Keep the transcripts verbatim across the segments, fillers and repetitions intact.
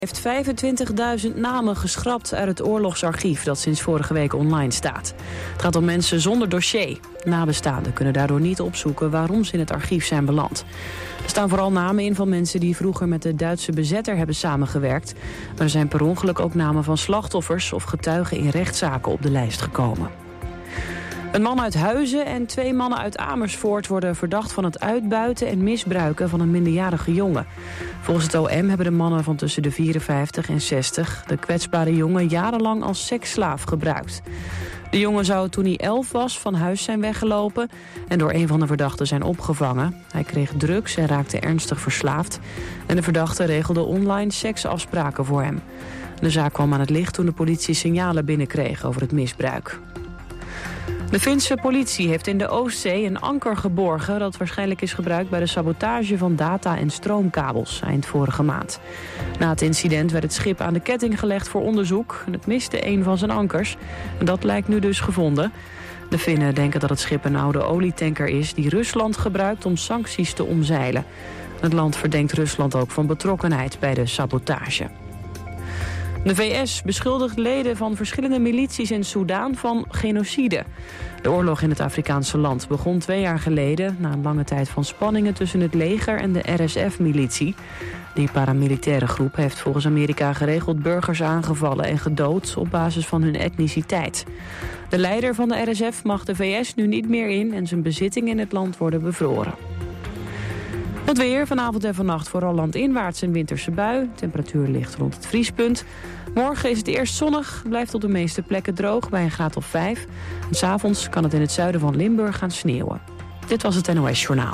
heeft vijfentwintigduizend namen geschrapt uit het oorlogsarchief dat sinds vorige week online staat. Het gaat om mensen zonder dossier. Nabestaanden kunnen daardoor niet opzoeken waarom ze in het archief zijn beland. Er staan vooral namen in van mensen die vroeger met de Duitse bezetter hebben samengewerkt. Maar er zijn per ongeluk ook namen van slachtoffers of getuigen in rechtszaken op de lijst gekomen. Een man uit Huizen en twee mannen uit Amersfoort worden verdacht van het uitbuiten en misbruiken van een minderjarige jongen. Volgens het O M hebben de mannen van tussen de vierenvijftig en zestig de kwetsbare jongen jarenlang als seksslaaf gebruikt. De jongen zou toen hij elf was van huis zijn weggelopen en door een van de verdachten zijn opgevangen. Hij kreeg drugs en raakte ernstig verslaafd en de verdachte regelde online seksafspraken voor hem. De zaak kwam aan het licht toen de politie signalen binnenkreeg over het misbruik. De Finse politie heeft in de Oostzee een anker geborgen dat waarschijnlijk is gebruikt bij de sabotage van data- en stroomkabels eind vorige maand. Na het incident werd het schip aan de ketting gelegd voor onderzoek en het miste een van zijn ankers. En dat lijkt nu dus gevonden. De Finnen denken dat het schip een oude olietanker is die Rusland gebruikt om sancties te omzeilen. Het land verdenkt Rusland ook van betrokkenheid bij de sabotage. De V S beschuldigt leden van verschillende milities in Soedan van genocide. De oorlog in het Afrikaanse land begon twee jaar geleden na een lange tijd van spanningen tussen het leger en de R S F-militie. Die paramilitaire groep heeft volgens Amerika geregeld burgers aangevallen en gedood op basis van hun etniciteit. De leider van de R S F mag de V S nu niet meer in en zijn bezittingen in het land worden bevroren. Het weer, vanavond en vannacht vooral landinwaarts een winterse bui. Temperatuur ligt rond het vriespunt. Morgen is het eerst zonnig, blijft op de meeste plekken droog bij een graad of vijf. En 's avonds kan het in het zuiden van Limburg gaan sneeuwen. Dit was het N O S Journaal.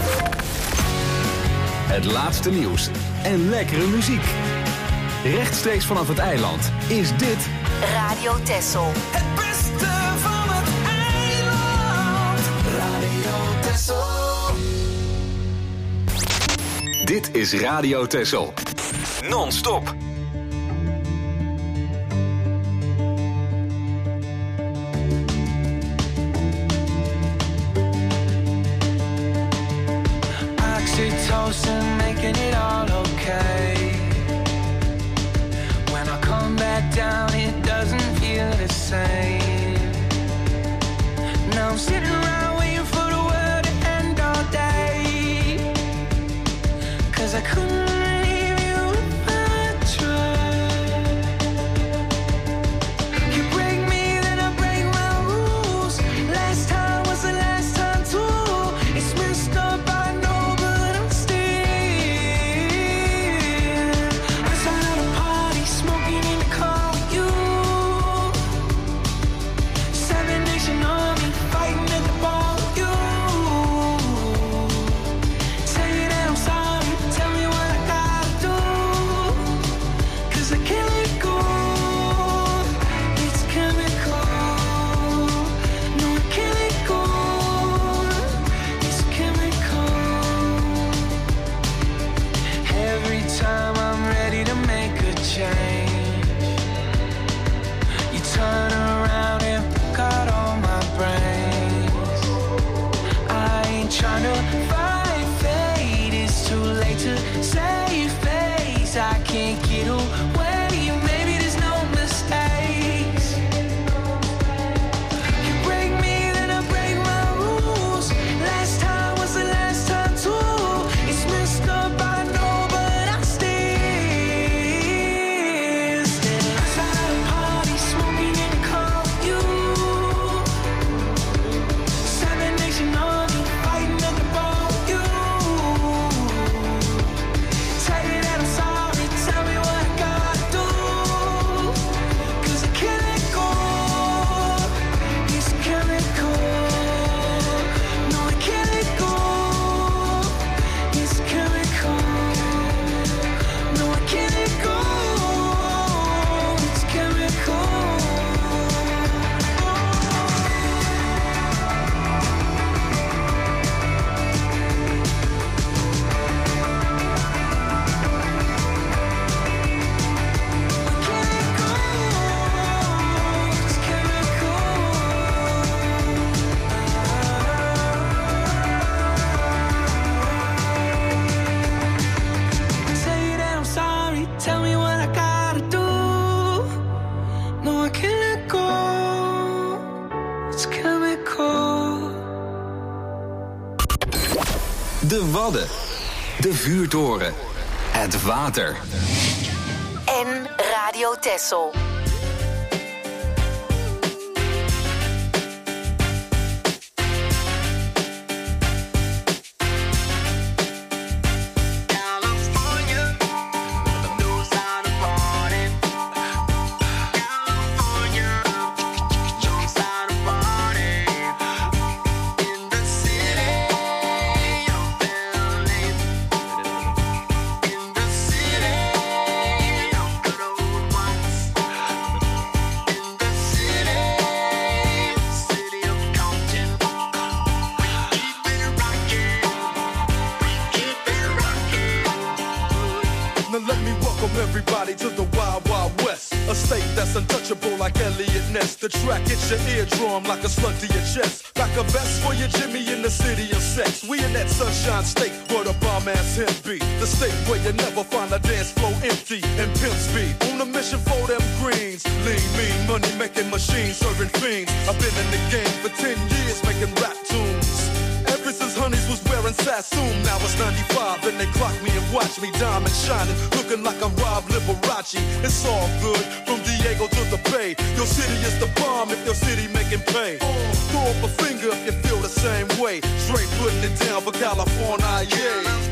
Het laatste nieuws en lekkere muziek. Rechtstreeks vanaf het eiland is dit Radio Texel. Het beste van het eiland. Radio Texel. Dit is Radio Texel. Non-stop. Oxytocin making it all okay. When I come back down it doesn't feel the same. Now I'm sitting around waiting for the world to end all day. Cause I couldn't leave you if I tried. You break me, then I break my rules. Last time was the last time too. It's messed up, I know, but I'm still outside of a party, smoking in the car with you. Seven Nation Army, fighting at the bar with you. Say that I'm sorry, tell me what I gotta do. Cause I can't let go, it's chemical. No, I can't let go, it's chemical. Every time I'm ready to make a change, you turn around and pick out all my brains. I ain't tryna fight fate, it's too late to save face. I can't get away, maybe there's no mistakes. You break me, then I break my rules. Last time was the last time too. It's messed up, I know, but I still stay outside of party, smoking in the car with you. Seven Nation Army, fighting at the bar with you. Tell you that I'm sorry, tell me what I gotta do. de Wadden, de vuurtoren, het water. En Radio Texel. The track hits your eardrum like a slug to your chest. Like a vest for your Jimmy in the city of sex. We in that sunshine state where the bomb ass him be. The state where you never find a dance floor empty and pimp speed. On a mission for them greens. Lean, mean, money making machines serving fiends. I've been in the game for ten years making rap tunes. Ever since Honeys was wearing Sassoon, now it's ninety-five and they clock me and watch me diamond shining, looking like I'm Rob Liberace. It's all good from Diego to the Bay. Your city is the bomb if your city making pay. Throw up a finger if you feel the same way. Straight putting it down for California, yeah.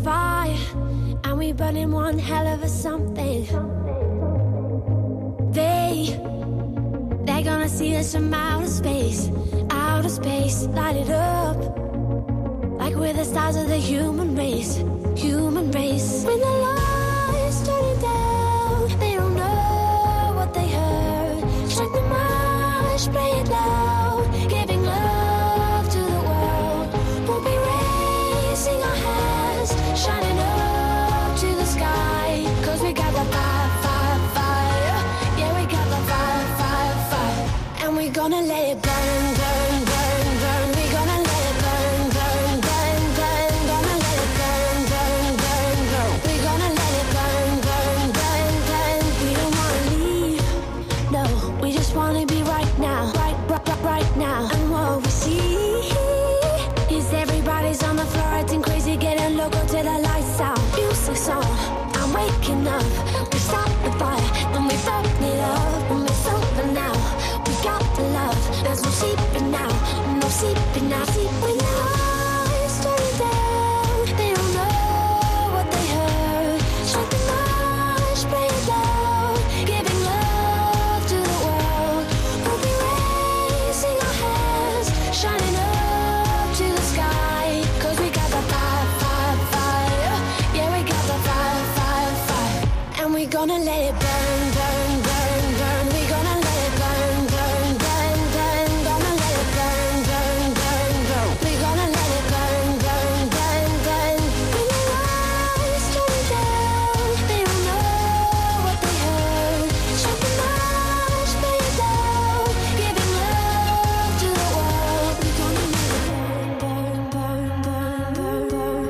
Burning one hell of a something. There day. They're gonna see us from outer space, outer space, light it up. Like we're the stars of the human race, human race. When the lights turning down, they don't know what they heard. Strike the march, play it loud, giving love to the world. We'll be raising our hands, shining up to the sky. Cause we got the fire, fire, fire. Yeah, we got the fire, fire, fire. And we're gonna let it burn, burn, burn, burn. We're gonna let it burn, burn, burn, burn. Gonna let it burn, burn, burn, burn. We're gonna let it burn, burn, burn, burn. We don't wanna leave, no. We just wanna be right now, right, right, right, right now. And what we see is everybody's on the floor acting crazy, getting loco till the lights out. Music's on, I'm waking up. We stop the fire, then we burn it up. And it's over now, we got the love. There's no sleeping now, no sleeping now. Sleeping now, it's turning down. They don't know what they heard. Strike the march, play it loud, giving love to the world. We'll be raising our hands, shining up to the sky. Cause we got the fire, fire, fire. Yeah, we got the fire, fire, fire. And we're gonna let it burn, burn, burn, burn. We're gonna let it burn, burn, burn, burn. Gonna let it burn, burn, burn, burn. We're gonna let it burn, burn, burn, burn. When the lights turn down, they don't know what they heard. Strike the march, play it loud, giving love to the world. We're gonna let it burn, burn, burn, burn, burn,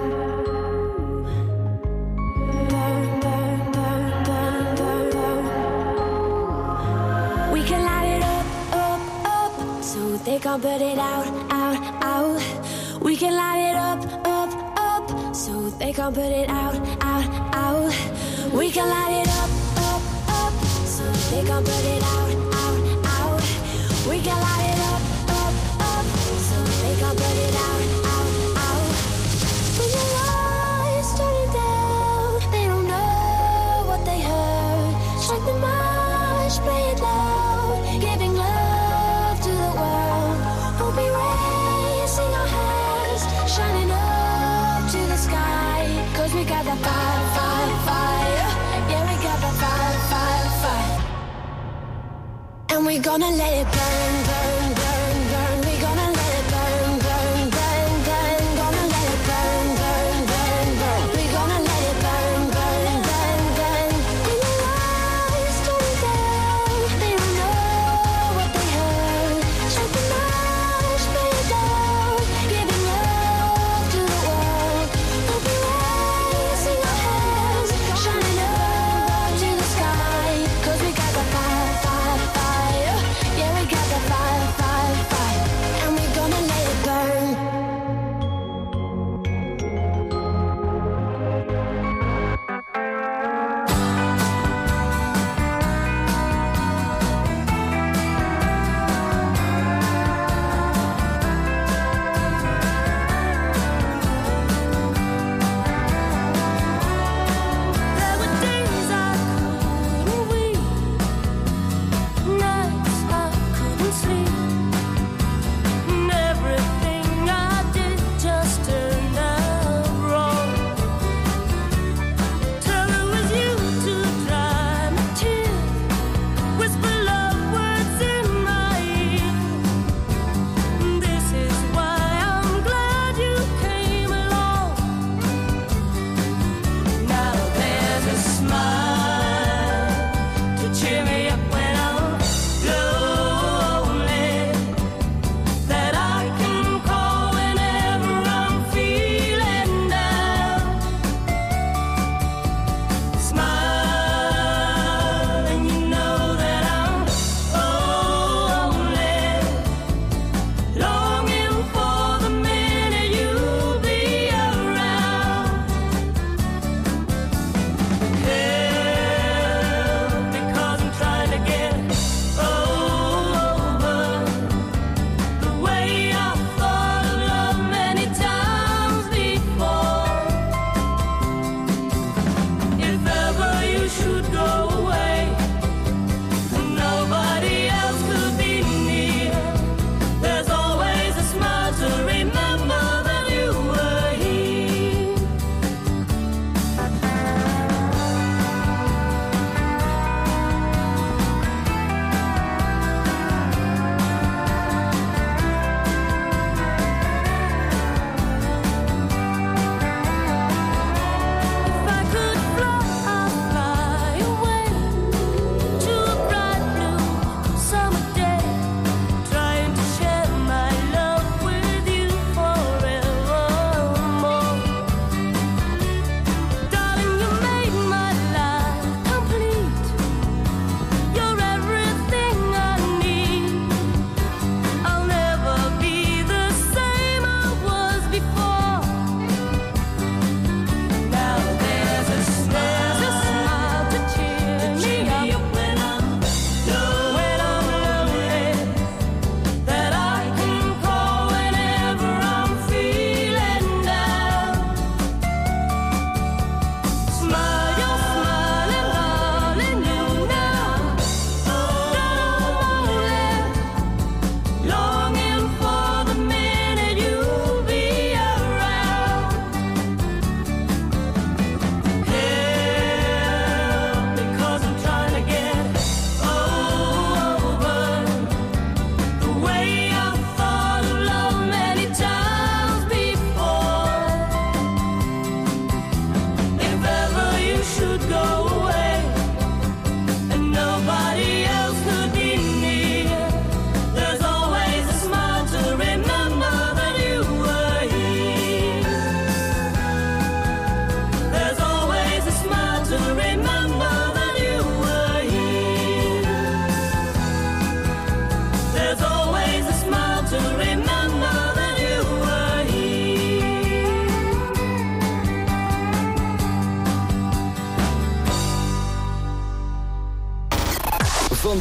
burn, burn, burn, burn, burn, burn. We can light it up, up, up, so they can't put it out, out, out. We can light it up, up, up, so they can't put it out, out, out. We can light it up, up, up, so they can't put it out, out, out. We can light it up, up, up, so they can't put it out, out, out. When the lights turning down, they don't know what they heard. Strike the march, play it loud, giving love to the world. We'll be raising our hands, shining up to the sky. Cause we got the fire, fire, fire. Yeah, we got the fire, fire, fire. And we're gonna let it burn, burn, burn, burn. We're gonna let it burn, burn, burn, burn. Gonna let it burn, burn, burn, burn. We're gonna let it burn, burn, burn, burn. When the lights turn down, they don't know what they heard. Strike the march, play it loud, giving love to the world. We'll be raising our hands, shining up to the sky. Cause we got the fire, fire, fire. Yeah, we got the fire.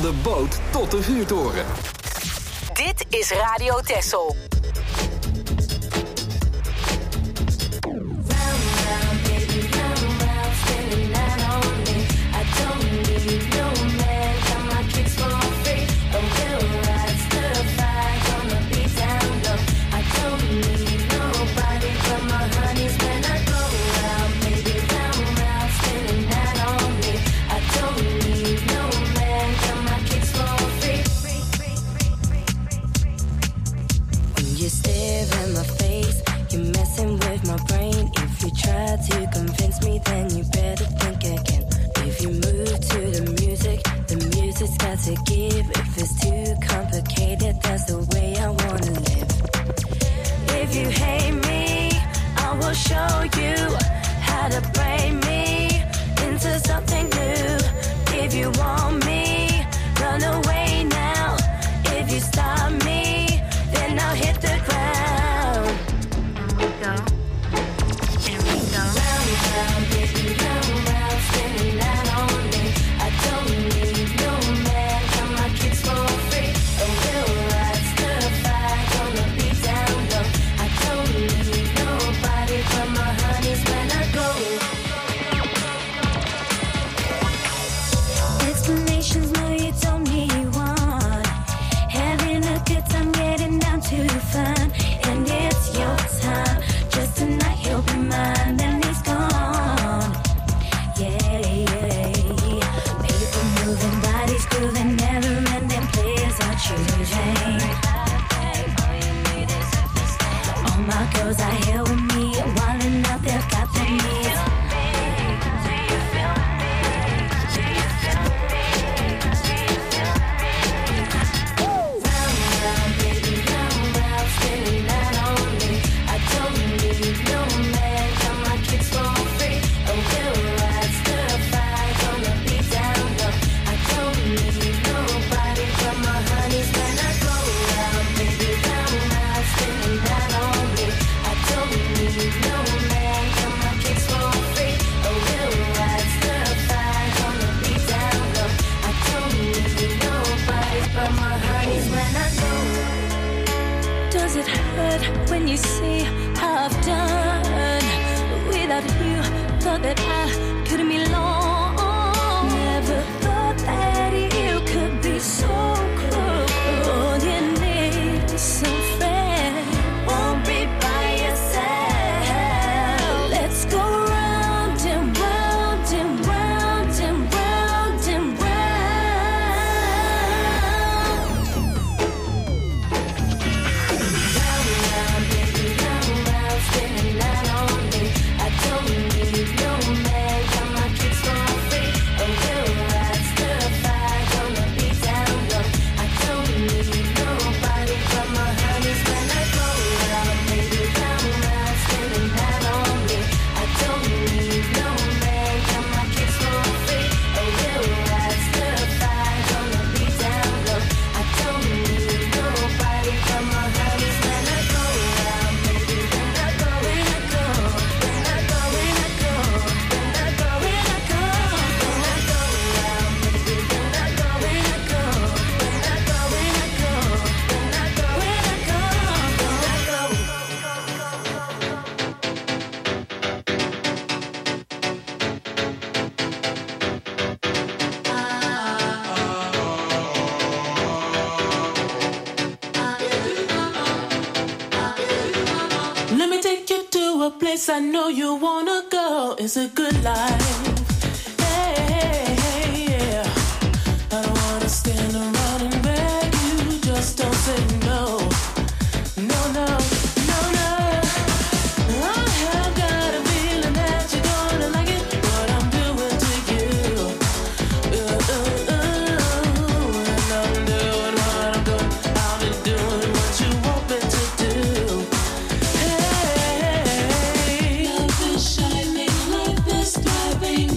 de boot tot de vuurtoren. Dit is Radio Texel. To convince me, then you better think again. If you move to the music, the music's got to give. If it's too complicated, that's the way I wanna live. If you hate me, I will show you how to break me into something new. If you want me, run away now. If you stop me, then I'll hit the ground. Here we go. Round, baby, round, round, spinning that on me. I don't need no man, got my kicks for free. A real ride, stir fire, gonna be down low. I don't need nobody but my honeys when I go. Explanations, no, you don't need one. Having a good time, getting down to fun, and it's your time. Just tonight, you'll be mine. Then all my girls are here with me, wildin' out, they've got their needs. Round, round, baby, round, round, spinning that on me. I don't need no man, got my kicks for free. A real ride, stir fire, gonna be down low. I don't need nobody but my honeys when I go round, baby, round, round, spinning that on me. I don't need no man, got my kicks for free. A real ride, stir fire, gonna be down low. I don't need nobody but my honeys when I go. Does it hurt when you see how I've done? Without you, thought that I couldn't be long. Never thought that you could be so cruel. All you need is some friend. Won't be by yourself. Let's go round and round and round and round and round. Round, round, baby, round, round, spinning that on me. I don't need no man, got my kicks for free. A real ride, stir fire, gonna be down low. I don't need nobody but my honeys when I go round, baby, round, round, spinning that on me. I don't need no man, got my kicks for free. A real ride, stir fire, gonna be down low. I don't need nobody but my honeys when I go round, baby, when I go, when I go, when I go, when I go, when I go, when I go, when I go round, baby, when I go, when I go, when I go, when I go, when I go, when I go, Let me take you to a place I know you wanna go. It's a good life. Hey, hey, hey, yeah. I don't wanna stand around and beg you. Just don't say no. No, no, no, no. I have got a feeling that you're gonna like it. What I'm doing to you. Uh, uh, uh, and I'm doing what I'm doing. I'll be doing what you want me to do. Hey, love is shining like this, thriving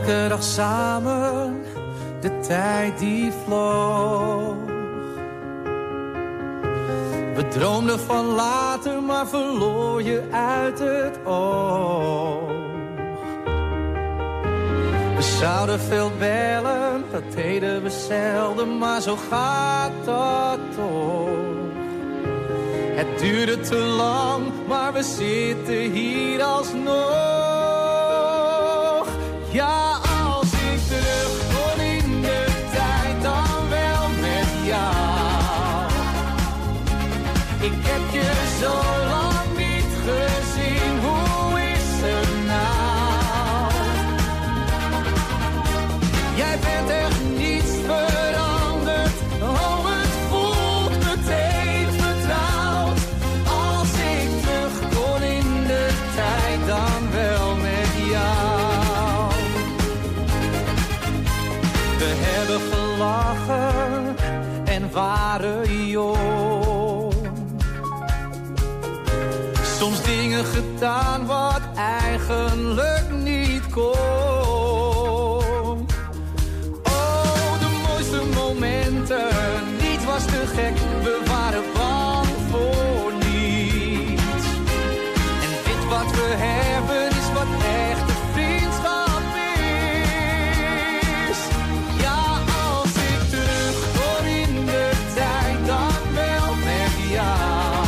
Elke dag samen, de tijd die vloog. We droomden van later, maar verloor je uit het oog. We zouden veel bellen, dat deden we zelden, maar zo gaat dat toch. Het duurde te lang, maar we zitten hier alsnog. Ja, als ik terug kon in de tijd, dan wel met jou. Ik heb je zo lang niet gezien, hoe is het nou? Jij bent echt niets veranderd, oh het voelt meteen vertrouwd. Als ik terug kon in de tijd, dan wel met jou. We hebben gelachen en waren jong. Soms dingen gedaan wat eigenlijk niet kon. Oh, de mooiste momenten, niets was te gek, we waren bang voor niets. En dit wat we hebben is wat echte vriendschap is. Ja, als ik terug kon in de tijd, dan wel met jou.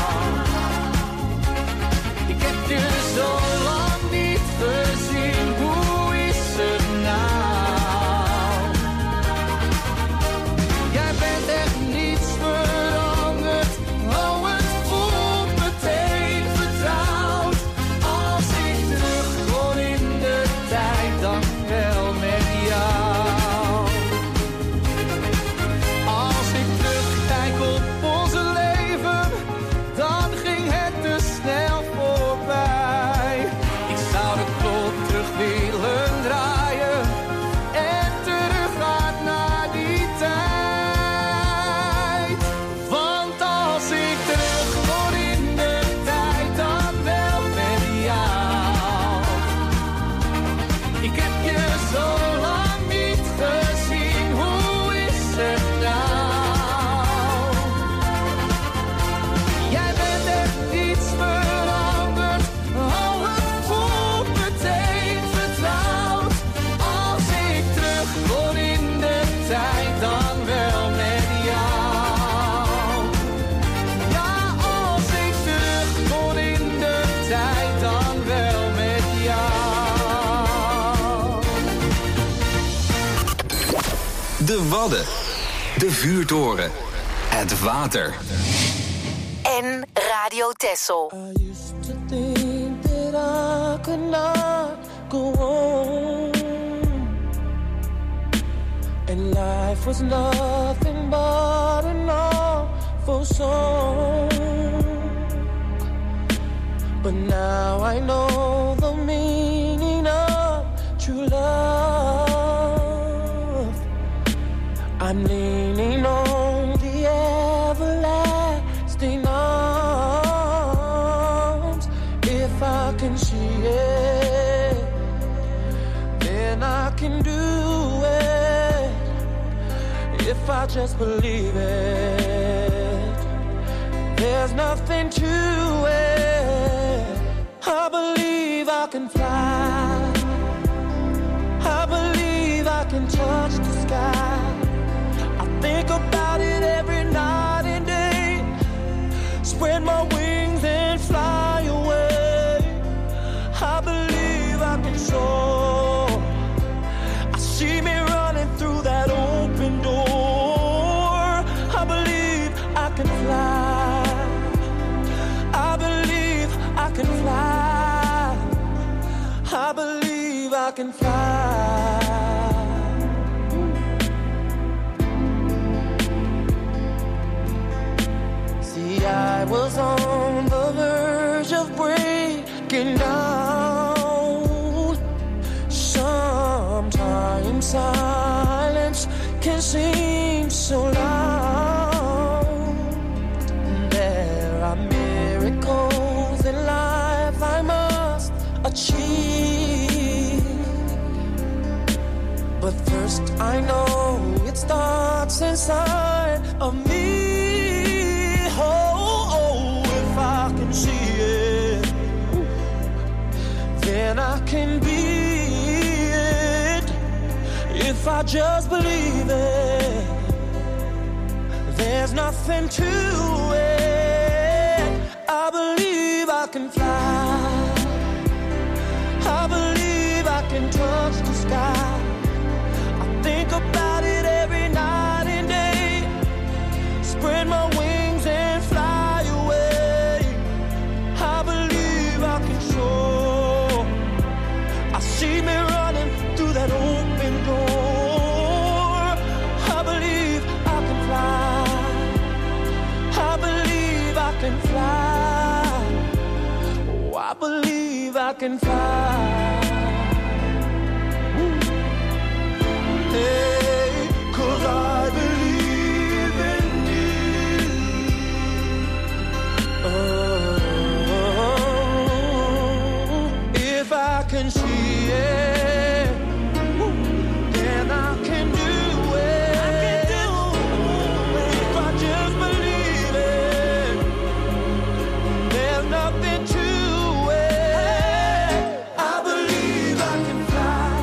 Ik heb je zo lang niet gezien, hoe is het nou? Jij bent echt niets veranderd, oh het voelt meteen vertrouwd. Als ik terug kon in de tijd, dan wel met jou. Als ik terugkijk op onze leven, dan ging het te snel voorbij. Ik zou de klok terug willen draaien en teruggaan naar die tijd. Want als ik terug kon in de tijd, dan wel met jou. Ik heb je zo lang niet gezien, hoe is het nou? Jij bent echt niets veranderd, oh het voelt meteen vertrouwd. Als ik terug kon in de tijd, dan wel met jou. Ja, als ik terug kon in de tijd, dan wel met jou. De Wadden. De Vuurtoren. Het water. En Radio Texel. I used to think that I could not go on, and life was nothing but an awful song. But now I know the meaning of true love. I'm leaning on the everlasting arms. If I can see it, then I can do it. If I just believe it, there's nothing to it. I believe I can fly. I believe I can touch the sky. I think about it every night and day. Spread my wings and fly away. I believe I can soar. I see me running through that open door. I believe I can fly. I believe I can fly. I believe I can fly. See, I was on the verge of breaking down. Sometimes silence can seem so loud. There are miracles in life I must achieve. first. I know it starts inside of me. Oh, oh, if I can see it, then I can be it. If I just believe it, there's nothing to it. I believe I can fly. I believe I can touch the sky. I think about it every night and day. Spread my wings and fly away. I believe I can soar. I see me running through that open door. I believe I can fly. I believe I can fly. Oh, I believe I can fly. Hey, 'cause I believe in you. Oh, if I can see it, then I can do it. I can do it. If I just believe it, there's nothing to it. I believe I can fly.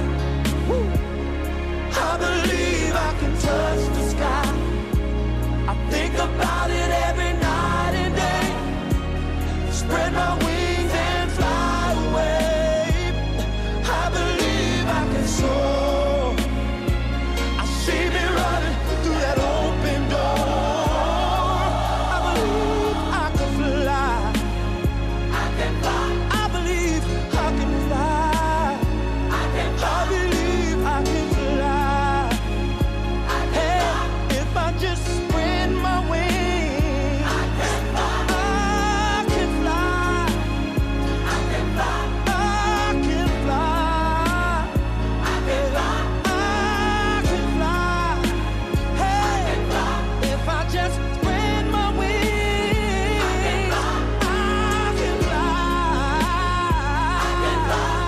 I believe I can touch the sky. I think about it every night and day. Spread my wings and fly away. I believe I can soar. I see me running through that open door. I believe I can fly. I can fly. I believe I can fly. I can fly. I believe I can fly. Hey, if I just spread my wings, I can fly. I can fly. I can fly. I can fly. I can fly. I can fly. Hey, if I just spread my wings, I can fly. I can fly. I can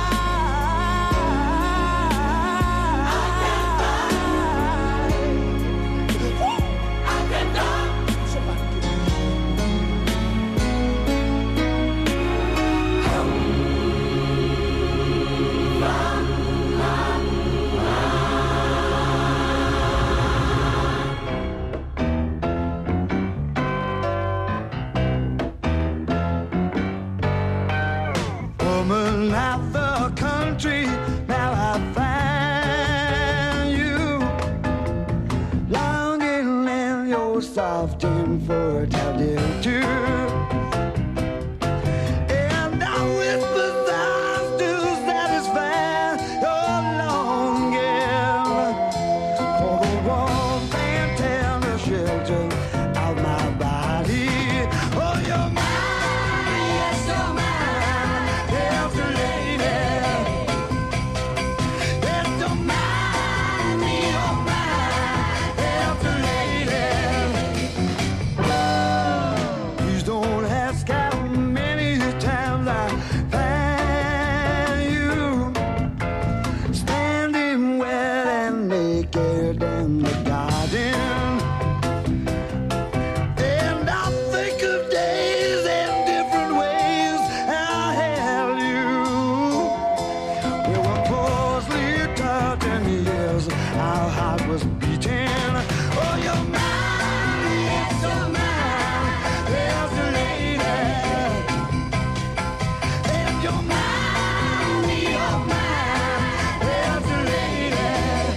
woman out the country, now I find you longing in your soft infertility too. And I whisper thoughts to satisfy your longing for the warmth and tender shelter of my body. Oh, you're mine, yes, you're mine, yes, lady. Yes, you're mine, you're mine, yes, lady. Please don't ask how many times I find you standing wet and naked in the garden. And I think of days and different ways I held you. We were closely touching, yes, our heart was beating. Oh, you're mine, yes, you're mine, yes, lady. And you're mine, you're mine, yes, lady.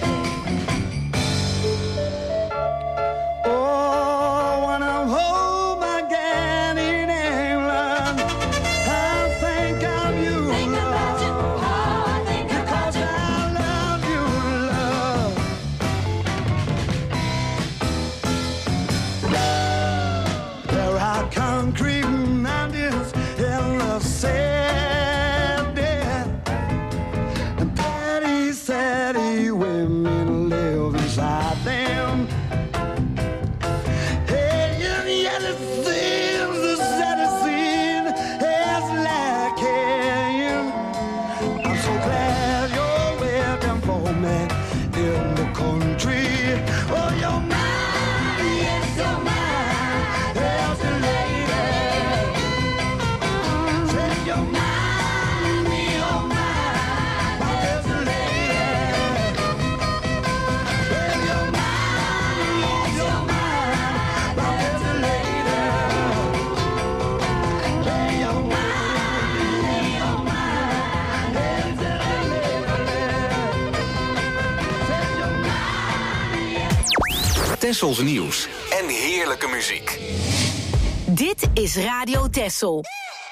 Oh, when I'm home again in England, I think of you, love, because I love you, love. There are concrete mountains in the city, and petty, saddy women live inside them. Hey, and yet it seems the saddest scene is lacking. I'm so glad you're waiting for me in the Tessels nieuws en heerlijke muziek. Dit is Radio Tessel.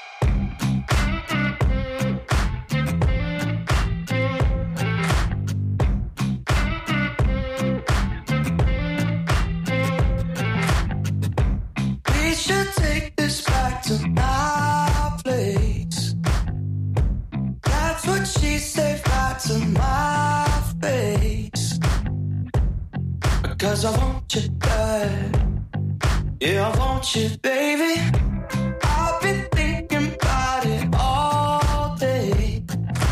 We should take this back to my place. That's what she said right to my face. Because I want you bad. Yeah, I want you, baby. I've been thinking about it all day.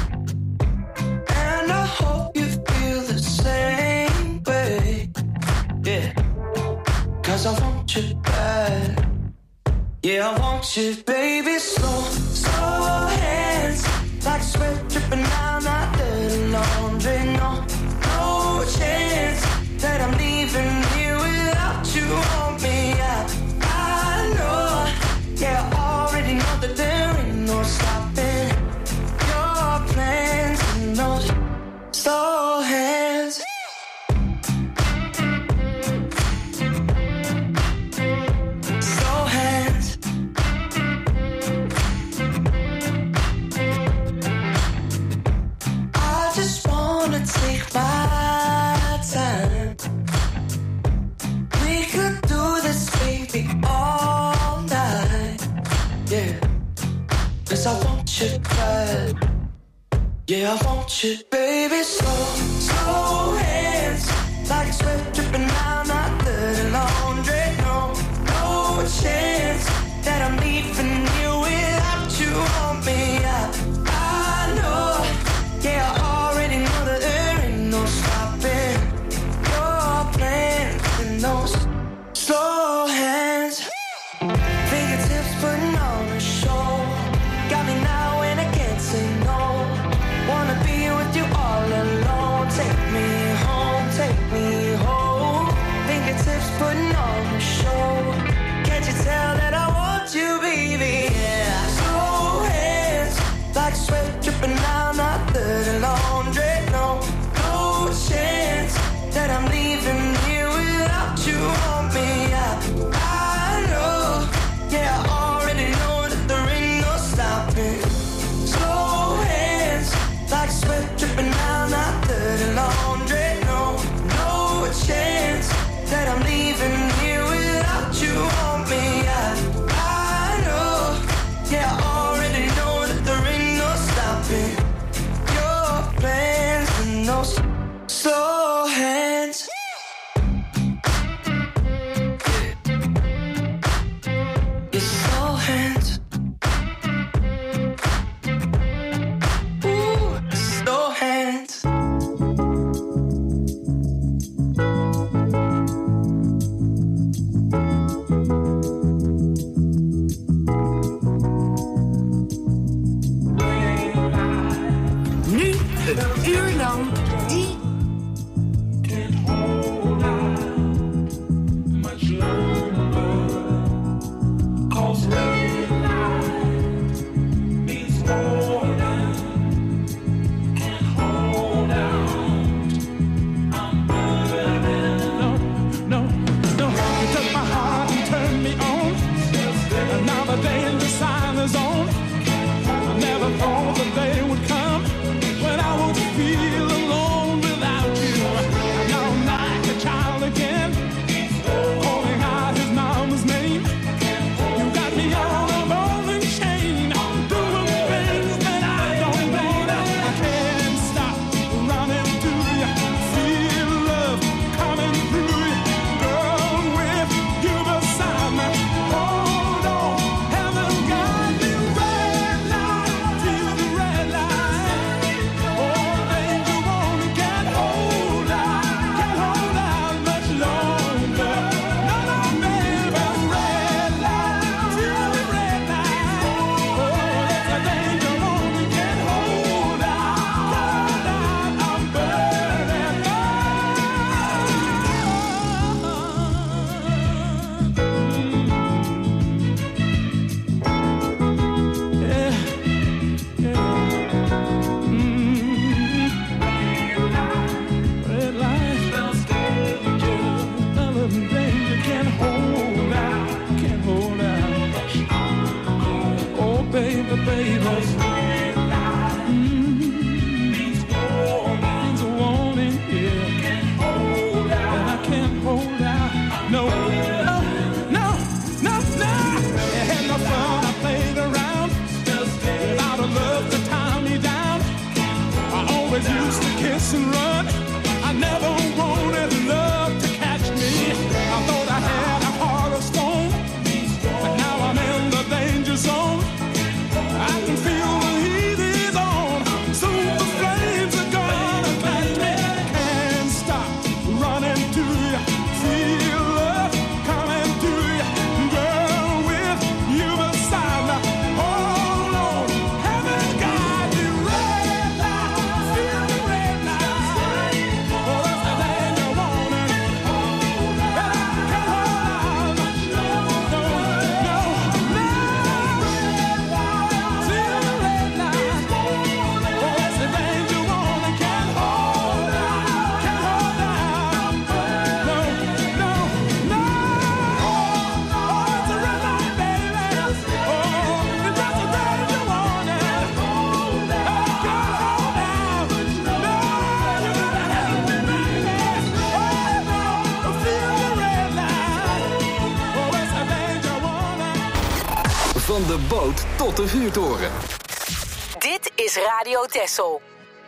And I hope you feel the same way. Yeah, cause I want you bad. Yeah, I want you, baby. Slow, slow hands. Like sweat dripping down my dirty laundry. No, no chance that I'm leaving here without you on me. I, I know, yeah, I already know that there ain't no stopping your plans and those slow hands. Slow hands. I just wanna take my time. We could do this, baby, all night. Yeah, cause I want you bad. Yeah, I want you, baby. Slow, slow hands. Like sweat dripping down my dirty laundry. No, no chance that I'm leaving you without you on me. I, I know, yeah, I already know that there ain't no stopping your plans and those slow hands. Fingertips putting on a show. Got me now and I can't say no. Wanna be with you all alone. Take me home, take me home. Fingertips putting on a show. Can't you tell that I want you, baby? Yeah. Slow hands, like sweat dripping down my dirty laundry. No, no chance that I'm leaving here without you on me. I, I know, yeah, I already know that there ain't no stopping. Slow hands, like sweat dripping down my dirty laundry. No, no chance that I'm leaving here without you on me. I, I know, yeah, I already know that there ain't no stopping your plans and those slow hands. Your slow hands. Ooh, slow hands. Nu een uur lang die Hold on, haven't got you. Used to kiss and run. I never wanted love to catch me. I thought I had a heart of stone, but now I'm in the danger zone. I can feel the heat is on. Soon the flames are gonna catch me. Can't stop running to you. Feel love coming to you, girl. With you beside me, hold on, heaven guide me. Red light, feel the red light. Oh, that's the thing you wanted. But I can't hold on. No, no, no. Red light, feel the red light. Oh, that's the thing you wanted. Can't hold on, can't hold on. No, no, no. Oh, it's a red light, baby. Oh, it's just the thing you wanted. Oh, can't hold on. No, you gotta help me, baby. Oh, no, feel the red light. Oh, it's the thing you wanted. Van de boot tot de vuurtoren. Dit is Radio Texel.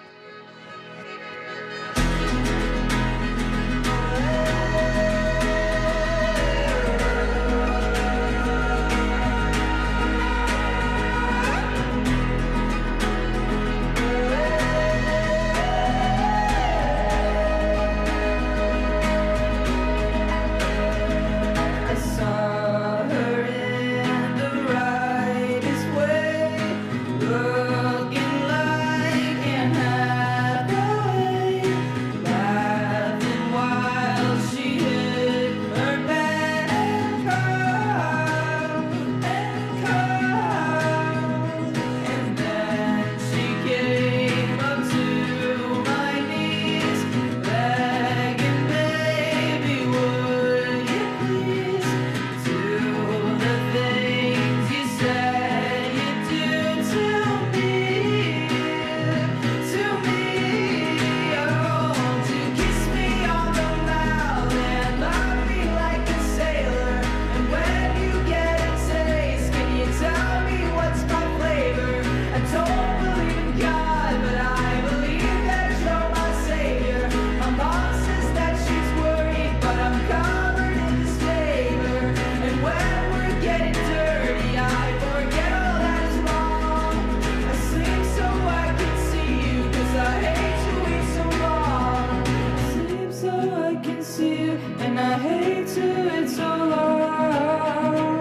I saw her in the brightest way, looking like Anne Hathaway, laughing while she hid her bed and cried and cried. And then she came up to my knees, begging, baby, would you please do the things you said you'd do to me, to me. Oh, to kiss me on the mouth and love me like a sailor. And when you get a taste, can you tell me what's my flavor? I don't believe in God, but I believe that you're my savior. My mom says that she's worried, but I'm covered in this favor. And when we're getting dirty, I forget all that is wrong. I sleep so I can see you, 'cause I hate to wait so long. I sleep so I can see you, and I hate to wait so long.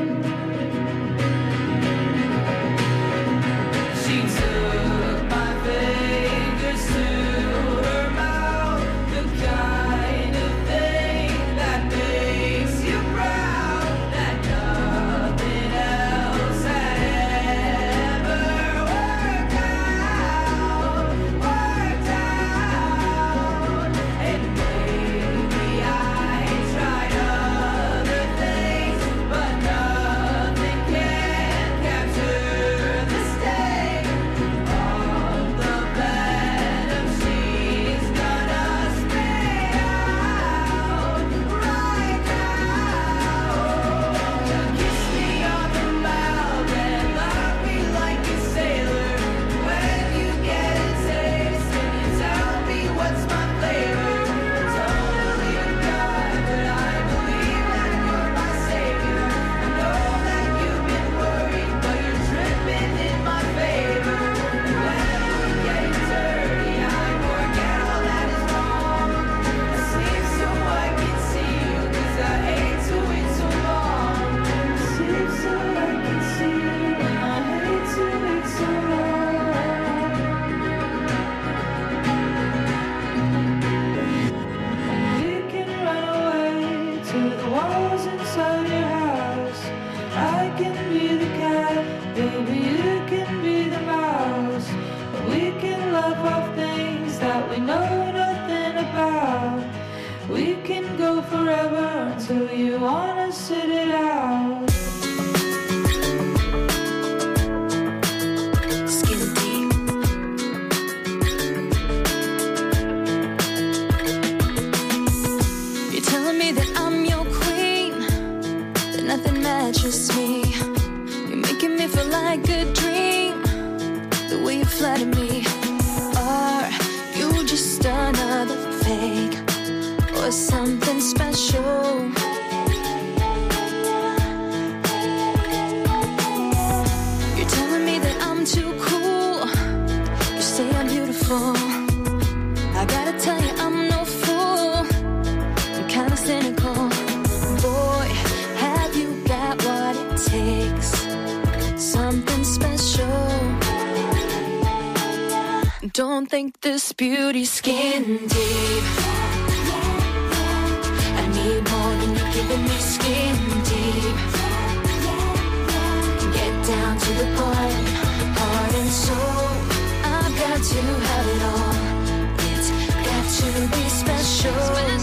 She took my fingers to her mouth, the kind of thing that makes you proud, that nothing else had ever worked out, worked out. And maybe I tried other things, but nothing can capture the sting of the venom she's gonna spit out right now. To kiss me on the mouth and love me like a sailor. When you get a taste, can you tell me what's my flavor? Don't believe in God, but I believe that you're my savior. I know that you've been worried, but you're tripping in my favor. When we're getting dirty, I forget all that is wrong. I sleep so I can see you, 'cause I hate to wait so long. I sleep so I can see you, and I hate to wait so long. You can run away to the walls inside your house. I can be the cat, baby, you can be the mouse. We can laugh off things that we know nothing about. We can go forever until you wanna sit it out. Don't think this beauty's skin deep. I need more than you're giving me, skin deep. Get down to the point, heart and soul. I've got to have it all. It's got to be special.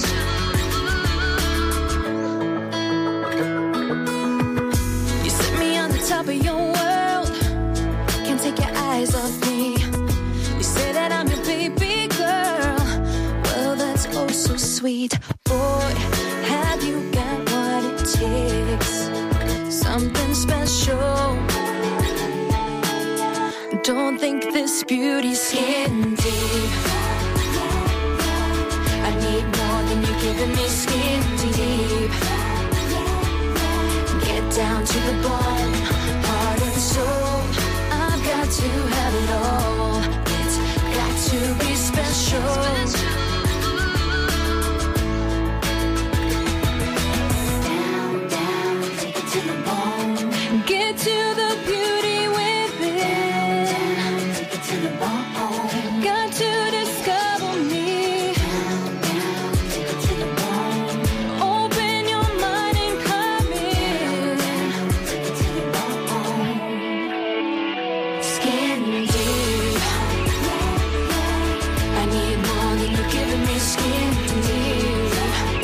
You set me on the top of your world. Can't take your eyes off me. You say that I'm your baby girl. Well, that's oh so sweet. Boy, have you got what it takes? Something special. Don't think this beauty's skin deep. I need more than you're giving me, skin deep. Get down to the bone, heart and soul. I've got to have it all. It's got to be special. Down, down, take it to the bone. Get to the beauty within. Down, down, take it to the bone. Got to discover me. Down, down, take it to the bone. Open your mind and come in. Down, down, take it to the bone. Skin deep. I need more than you're giving me, skin deep.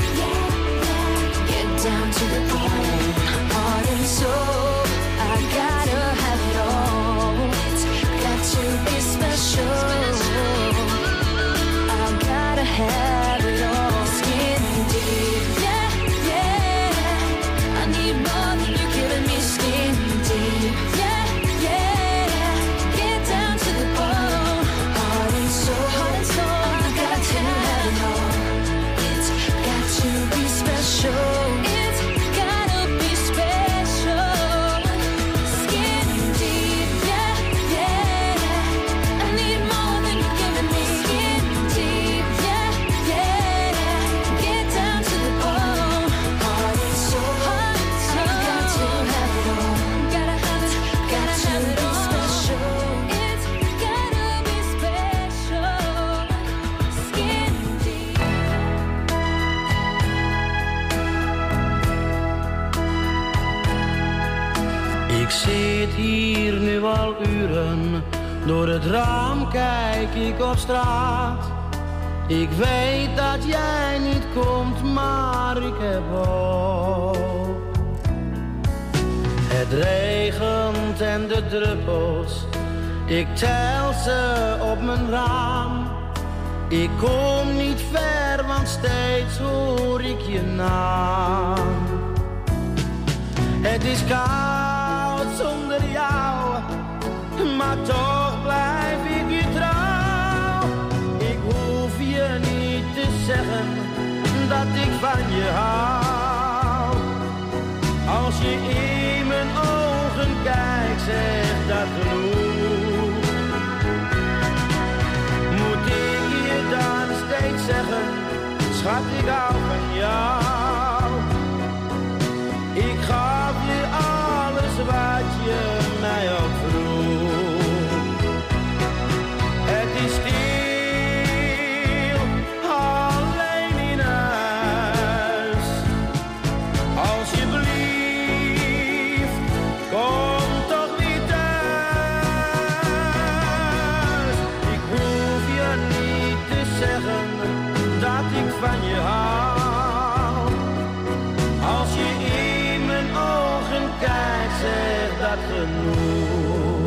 Get down to the bone, heart and soul. I gotta have it all. It's got to be special. I gotta have it all. Skin deep. Yeah, yeah. I need more than you're giving me, skin deep. Yeah, yeah. Get down to the bone, heart and soul. Heart and soul. I got to have it all. It's got to be special. It's gotta be special. Skin deep, yeah, yeah. I need more than you're giving me. Skin deep, yeah, yeah. Get down to the bone, heart and soul. Heart and soul. I got to have it all. Gotta have it, gotta have it all. Special. It's gotta be special. Skin deep. Ik zit hier nu al uren, door het raam kijk ik op straat. Ik weet dat jij niet komt, maar ik heb hoop. Het regent en de druppels, ik tel ze op mijn raam. Ik kom niet ver, want steeds hoor ik je naam. Het is koud zonder jou, maar toch blijf ik je trouw. Ik hoef je niet te zeggen dat ik van je hou. Als je in mijn ogen kijkt, zegt dat genoeg. Moet ik je dan steeds zeggen, schat, ik hou van jou. Ik gaf je alles wat je mij ook vroeg. Het is stil, alleen in huis. Alsjeblieft, kom toch weer thuis. Ik hoef je niet te zeggen dat ik van je hou. Als je in mijn ogen kijkt, zegt dat genoeg.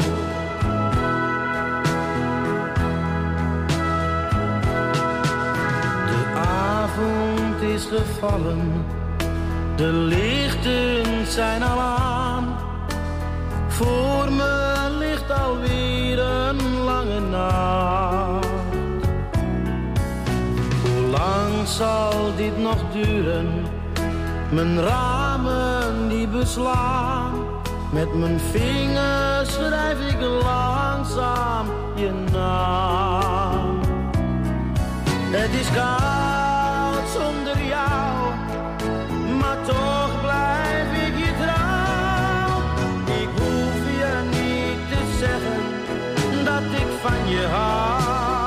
De avond is gevallen, de lichten zijn al aan. Voor me ligt alweer een lange nacht. Hoe lang zal dit nog duren? Mijn ramen die beslaan. Met mijn vingers schrijf ik langzaam je naam. Het is koud zonder jou, maar toch blijf ik je trouw. Ik hoef je niet te zeggen dat ik van je hou.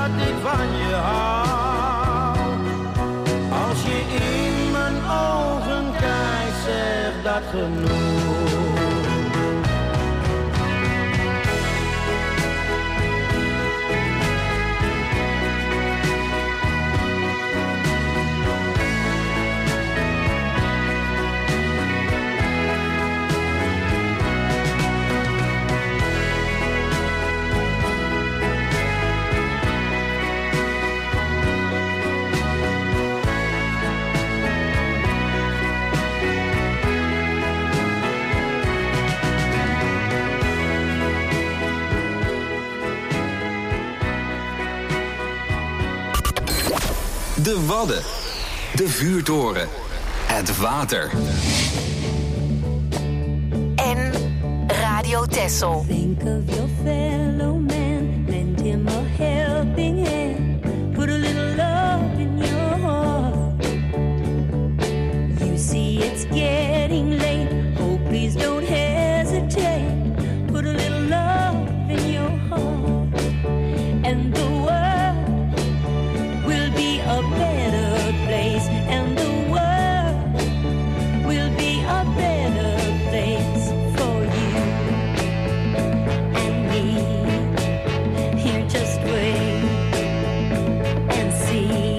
dat ik van je hou. Als je in mijn ogen kijkt, zeg dat genoeg. De Wadden. De vuurtoren. Het water. En Radio Texel. Think of your fellow man, lend him a helping hand, put a little love in your heart. You see it's getting late, oh please don't hesitate, put a little love in your heart. And the world will be a better place, and the world will be a better place for you and me. Here, just wait and see.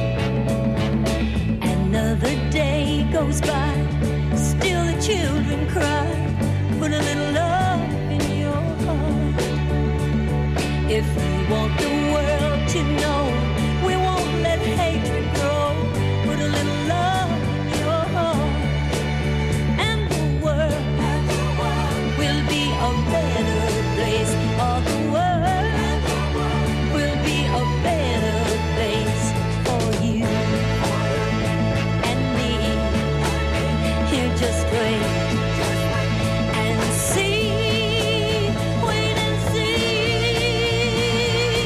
Another day goes by, still the children cry. Put a little love in your heart. If you want the world to know, we won't let hatred grow. Put a little love in your heart, and the world will be a better place. All the world will be a better place for you and me. Here, just wait and see. Wait and see.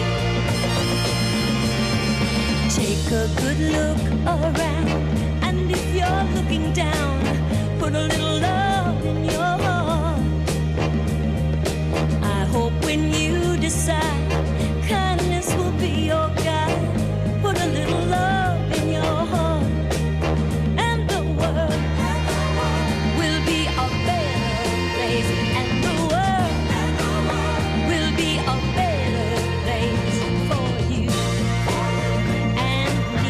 Take a good look around, and if you're looking down, put a little love in your heart. I hope when you decide, kindness will be your guide. Put a little love in your heart, and the world will be a better place, and the world will be a better place for you and me.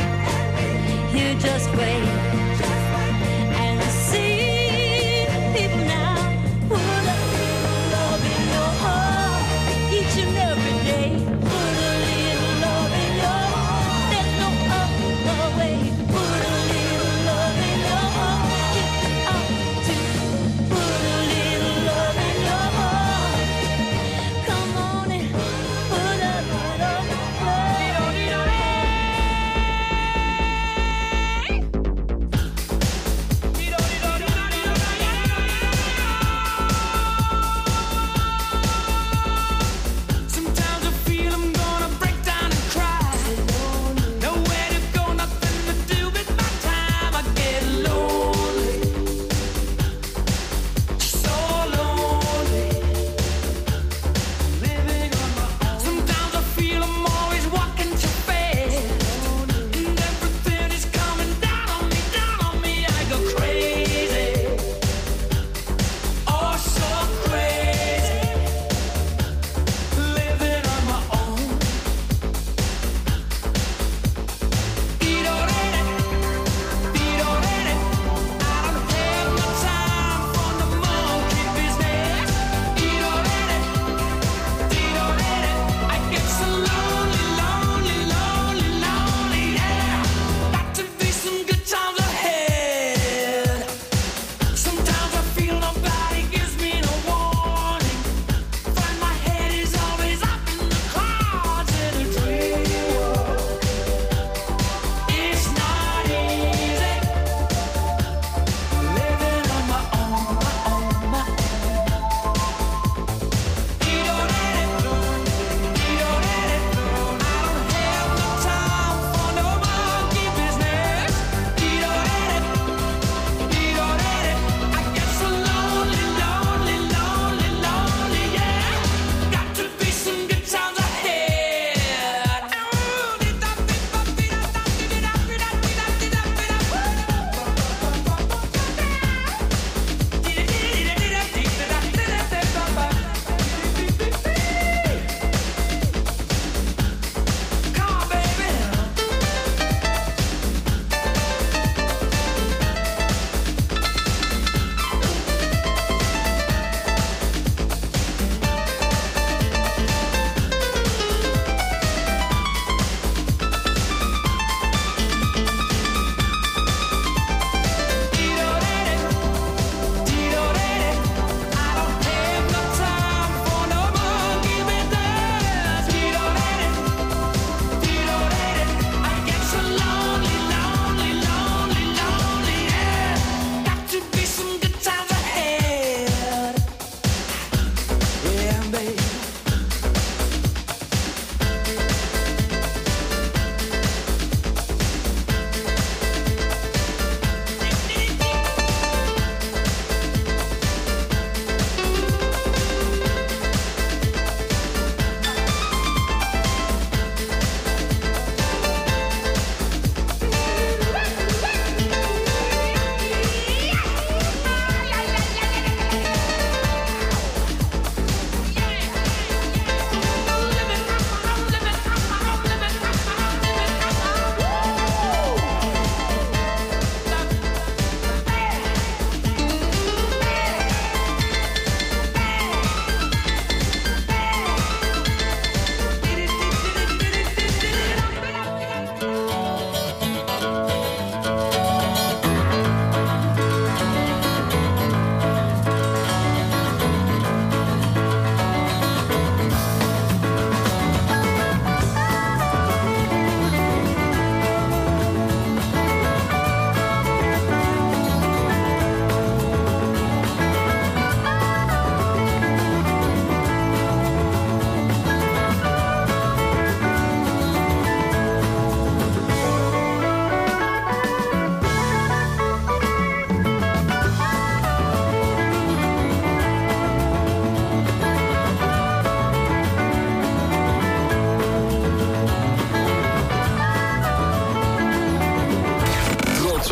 Here, just wait and see. People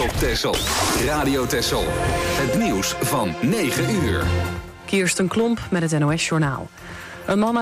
op Texel. Radio Texel. Het nieuws van negen uur. Kirsten Klomp met het N O S Journaal. Een man uit